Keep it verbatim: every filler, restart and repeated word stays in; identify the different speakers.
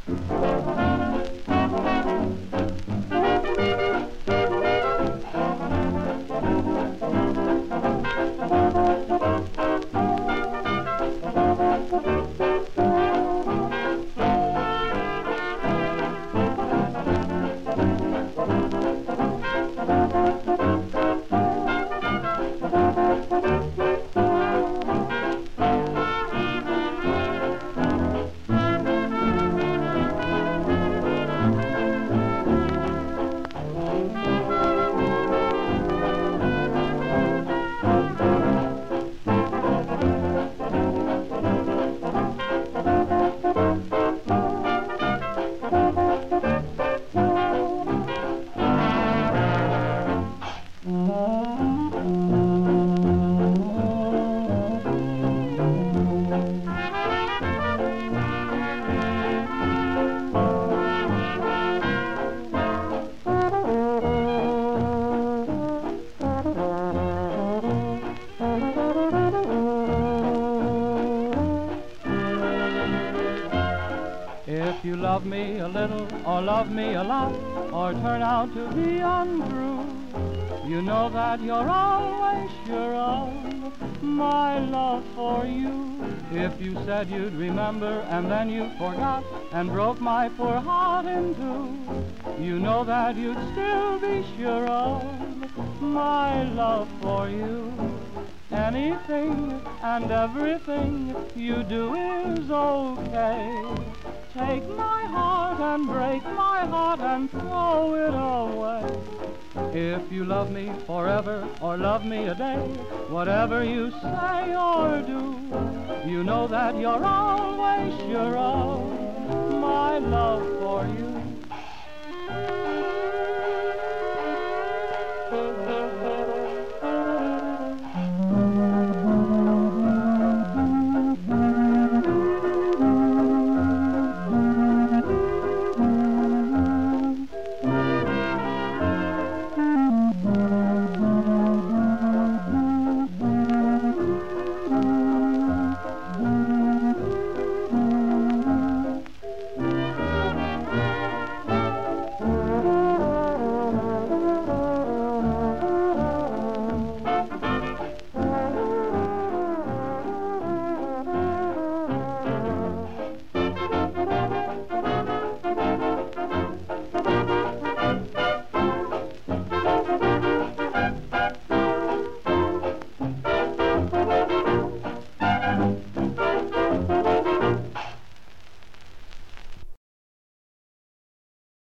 Speaker 1: If you love me a little or love me a lot or turn out to be untrue, you know that you're always sure of my love for you. If you said you'd remember and then you forgot and broke my poor heart in two, you know that you'd still be sure of my love for you. Anything and everything you do is okay. Take my heart and break my heart and throw it away. If you love me forever or love me a day, whatever you say or do, you know that you're always sure of